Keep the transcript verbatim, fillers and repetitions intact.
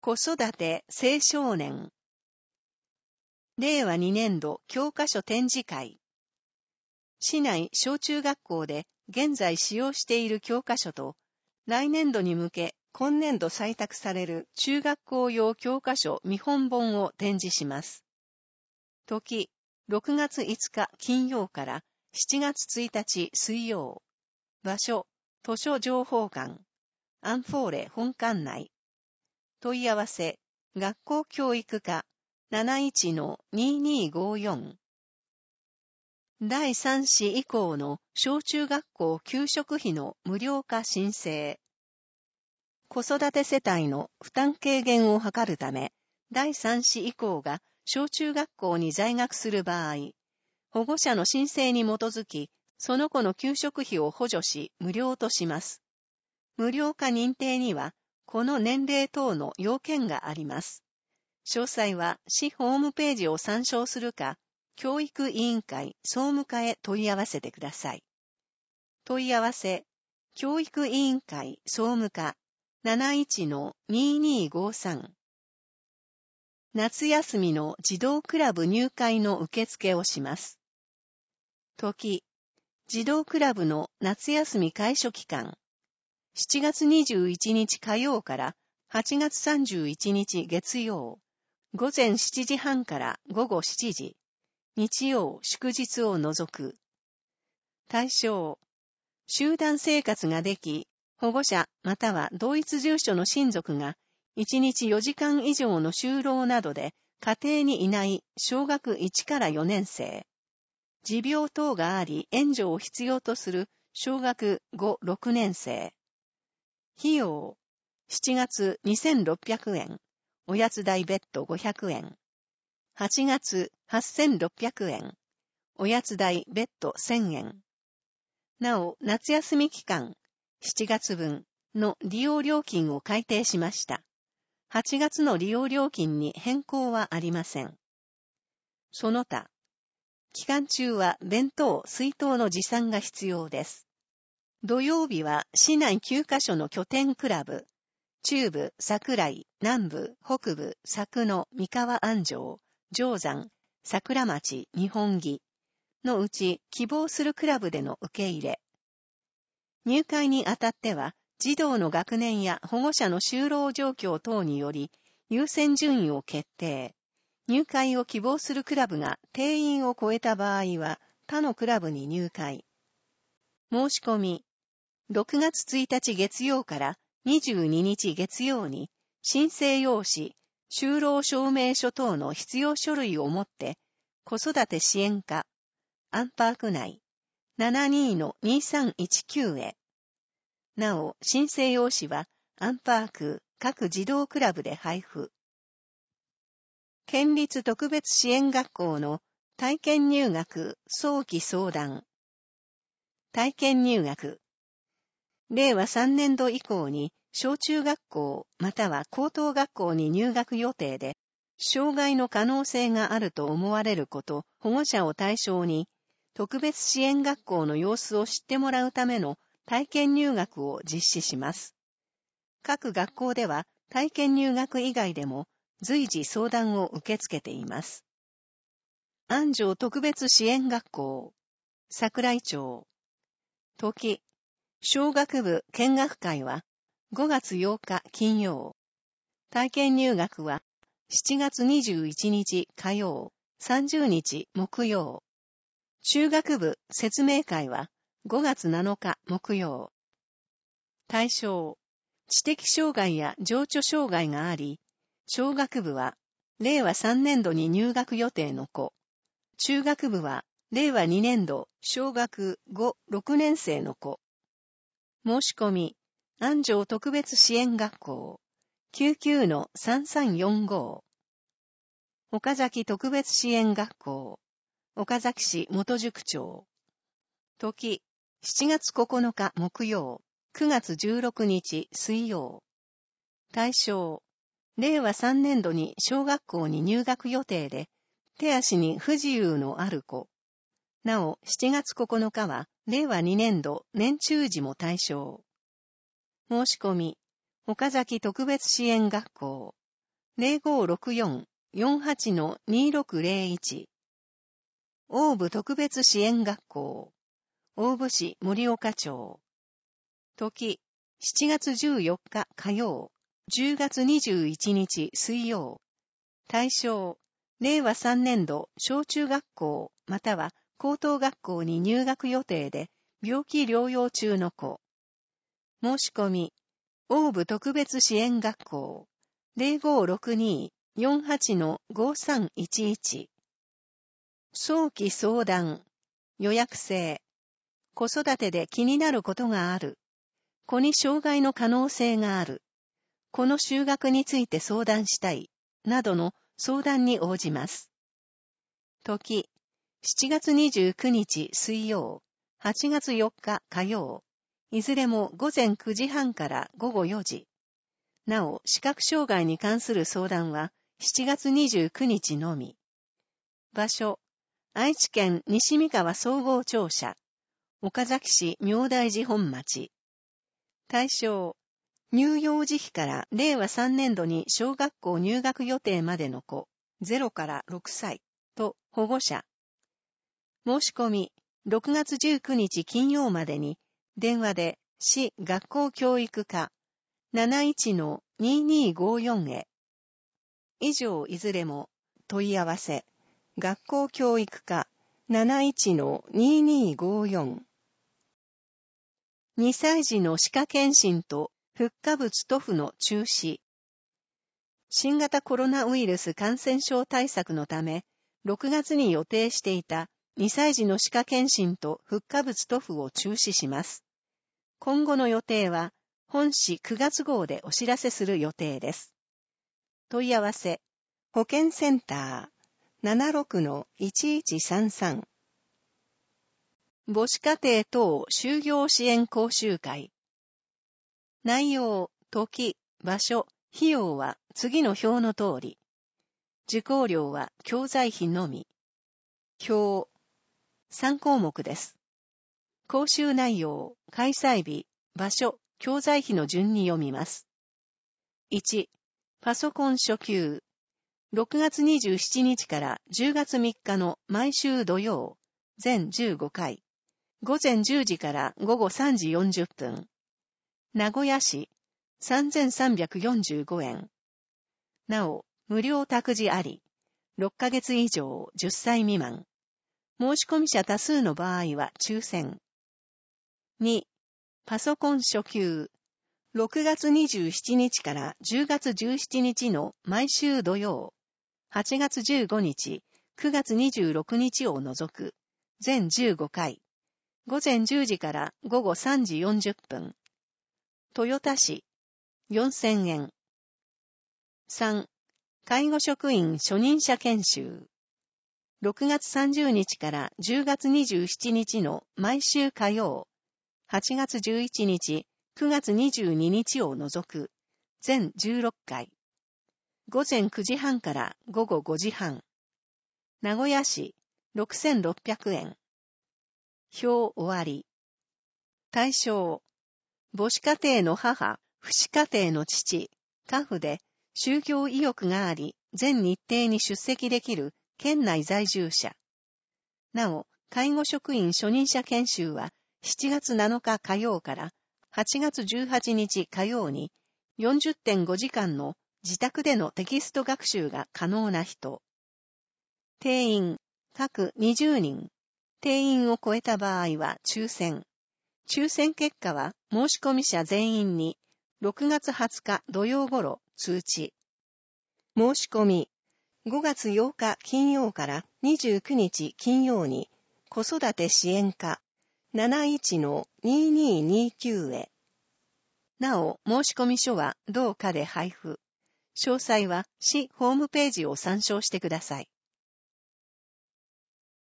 子育て青少年。れいわにねんど教科書展示会。市内小中学校で現在使用している教科書と、来年度に向け今年度採択される中学校用教科書見本本を展示します。時、ろくがついつか金曜からしちがつついたち水曜。場所、図書情報館。アンフォーレ本館内。問い合わせ、学校教育課 なないちのににーごーよん。だいさん子以降の小中学校給食費の無料化申請。子育て世帯の負担軽減を図るため、だいさん子以降が小中学校に在学する場合、保護者の申請に基づき、その子の給食費を補助し無料とします。無料化認定には、この年齢等の要件があります。詳細は市ホームページを参照するか、教育委員会総務課へ問い合わせてください。問い合わせ、教育委員会総務課 なないちのににーごーさん。夏休みの児童クラブ入会の受付をします。時、児童クラブの夏休み開所期間。しちがつにじゅういちにち火曜からはちがつさんじゅういちにち月曜、午前しちじはんから午後しちじ、日曜祝日を除く。対象、集団生活ができ、保護者または同一住所の親族がいちにちよじかん以上の就労などで家庭にいない小学いちからよねん生。持病等があり援助を必要とする小学ご、ろくねん生。費用、しちがつにせんろっぴゃくえん、おやつ代別途ごひゃくえん。はちがつはっせんろっぴゃくえん、おやつ代別途せんえん。なお、夏休み期間、しちがつぶんの利用料金を改定しました。はちがつの利用料金に変更はありません。その他、期間中は弁当、水筒の持参が必要です。土曜日は市内きゅうカ所の拠点クラブ、中部、桜井、南部、北部、佐久野、三河安城、定山、桜町、日本木のうち希望するクラブでの受け入れ。入会にあたっては、児童の学年や保護者の就労状況等により優先順位を決定。入会を希望するクラブが定員を超えた場合は他のクラブに入会。申し込み。ろくがつついたち月曜からにじゅうににち月曜に申請用紙、就労証明書等の必要書類を持って子育て支援課、アンパーク内 ななにのにさんいちきゅう へ。なお、申請用紙はアンパーク各児童クラブで配布。県立特別支援学校の体験入学早期相談。体験入学。れいわさんねんど以降に小中学校または高等学校に入学予定で、障害の可能性があると思われる子と保護者を対象に、特別支援学校の様子を知ってもらうための体験入学を実施します。各学校では体験入学以外でも随時相談を受け付けています。安城特別支援学校、桜井町。時、小学部見学会はごがつようか金曜。体験入学はしちがつにじゅういちにち火曜、さんじゅうにち木曜。中学部説明会はごがつなのか木曜。対象、知的障害や情緒障害があり、小学部はれいわさんねんどに入学予定の子。中学部はれいわにねんど小学ご、ろくねん生の子。申し込み、安城特別支援学校、きゅうきゅうのさんさんよんご。岡崎特別支援学校、岡崎市元宿町。時、しちがつここのか木曜、くがつじゅうろくにち水曜。対象、れいわさんねんどに小学校に入学予定で、手足に不自由のある子。なお、しちがつここのかは、れいわにねんど年中時も対象。申し込み、岡崎特別支援学校、 ゼロごろくよん よんはち にろくゼロいち。大部特別支援学校。大部市森岡町。時、しちがつじゅうよっか火曜、じゅうがつにじゅういちにち水曜。対象、れいわさんねんど小中学校または高等学校に入学予定で病気療養中の子。申し込み、大部特別支援学校 ゼロごろくに よんはち ごさんいちいち。早期相談、予約制。子育てで気になることがある。子に障害の可能性がある。子の就学について相談したい。などの相談に応じます。時、しちがつにじゅうくにち水曜、はちがつよっか火曜。いずれもごぜんくじはんからごごよじ。なお、視覚障害に関する相談はしちがつにじゅうくにちのみ。場所、愛知県西三河総合庁舎。岡崎市明大寺本町。対象、乳幼児期かられいわさんねんどに小学校入学予定までの子、ゼロからろくさいと保護者。申し込み、ろくがつじゅうくにち金曜までに、電話で市学校教育課 なないち ににごよん へ。以上いずれも問い合わせ、学校教育課 なないち ににごよん。にさい児の歯科検診と復化物塗布の中止。新型コロナウイルス感染症対策のため、ろくがつに予定していたにさい児の歯科検診と復化物塗布を中止します。今後の予定は、本誌くがつ号でお知らせする予定です。問い合わせ、保健センター ななろく いちいちさんさん。母子家庭等就業支援講習会。内容、時、場所、費用は次の表の通り。受講料は教材費のみ。表、さんこうもくです。講習内容、開催日、場所、教材費の順に読みます。いち、パソコン初級。ろくがつにじゅうしちにちからじゅうがつみっかの毎週土曜、全じゅうごかい。ごぜんじゅうじからごごさんじよんじゅっぷん。名古屋市、さんぜんさんびゃくよんじゅうごえん。なお、無料託児あり。ろっかげつ以上じゅっさい未満。申し込み者多数の場合は抽選。に、パソコン初級。ろくがつにじゅうしちにちからじゅうがつじゅうしちにちの毎週土曜。はちがつじゅうごにち、くがつにじゅうろくにちを除く。全じゅうごかい。ごぜんじゅうじからごごさんじよんじゅっぷん。豊田市、よんせんえん。さん、介護職員初任者研修。ろくがつさんじゅうにちからじゅうがつにじゅうしちにちの毎週火曜。はちがつじゅういちにち、くがつにじゅうににちを除く。全じゅうろっかい。ごぜんくじはんからごごごじはん。名古屋市、ろくせんろっぴゃくえん。表終わり。対象。母子家庭の母、父子家庭の父、家父で、就業意欲があり、全日程に出席できる県内在住者。なお、介護職員初任者研修は、しちがつなのか火曜からはちがつじゅうはちにち火曜に よんじゅってんごじかんの自宅でのテキスト学習が可能な人。定員、各にじゅうにん。定員を超えた場合は抽選。抽選結果は申し込み者全員にろくがつはつか土曜頃通知。申し込み、ごがつようか金曜からにじゅうくにち金曜に子育て支援課 なないち にににきゅう へ。なお、申し込み書は同課で配布。詳細は市ホームページを参照してください。